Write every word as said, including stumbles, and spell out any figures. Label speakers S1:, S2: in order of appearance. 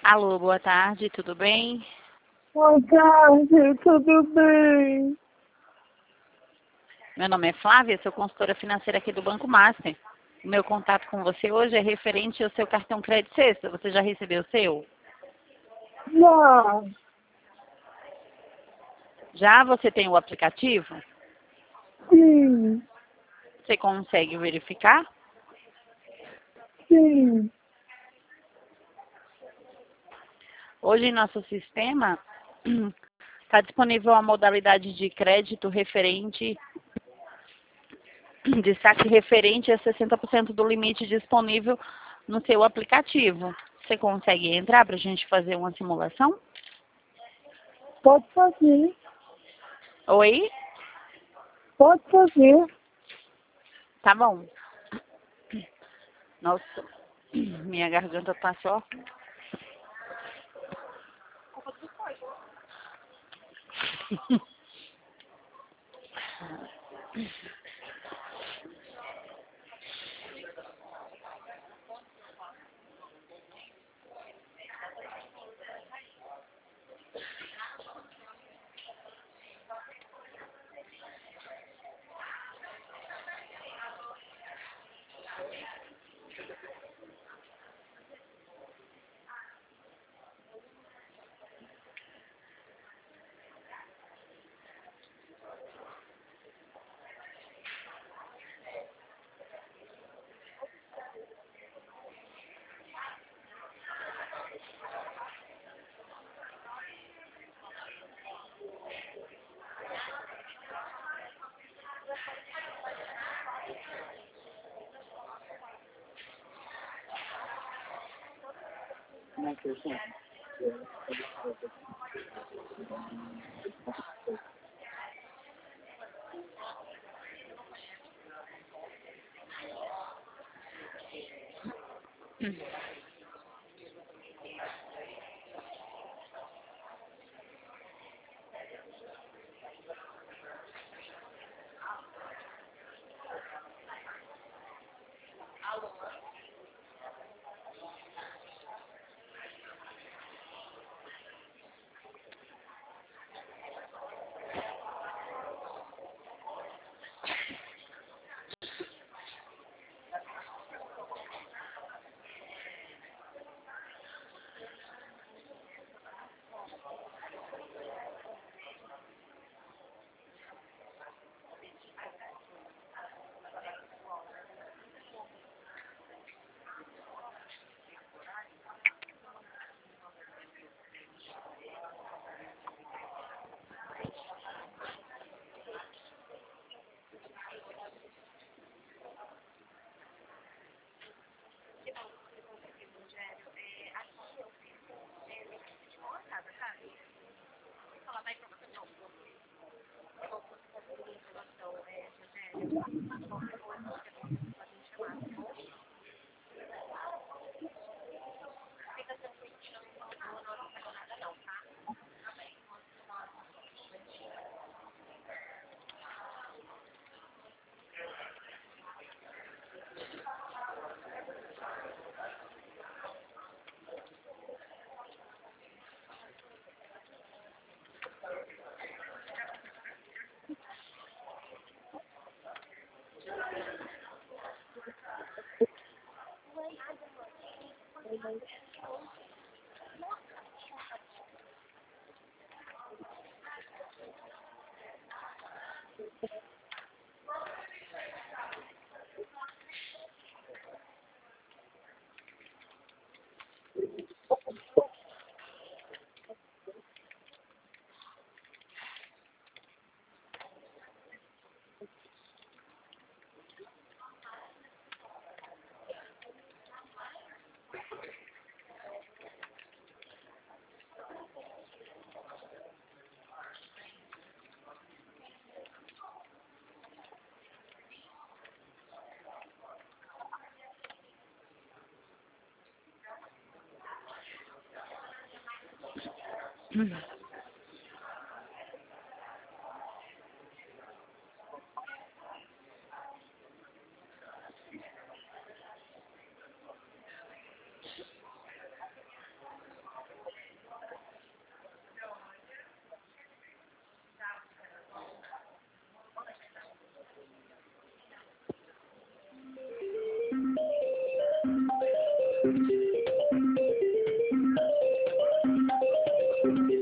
S1: Alô, boa tarde, tudo bem?
S2: Boa tarde, tudo bem?
S1: Meu nome é Flávia, sou consultora financeira aqui do Banco Master. O meu contato com você hoje é referente ao seu cartão Crédito Sexta. Você já recebeu o seu?
S2: Já,
S1: Já você tem o aplicativo?
S2: sim,
S1: Você consegue verificar?
S2: sim.
S1: Hoje em nosso sistema está disponível a modalidade de crédito referente, de saque referente a sessenta por cento do limite disponível no seu aplicativo. Você consegue entrar para a gente fazer uma simulação?
S2: Pode fazer,
S1: Oi?
S2: pode fazer.
S1: Tá bom. Nossa, minha garganta tá só.
S3: Thank you.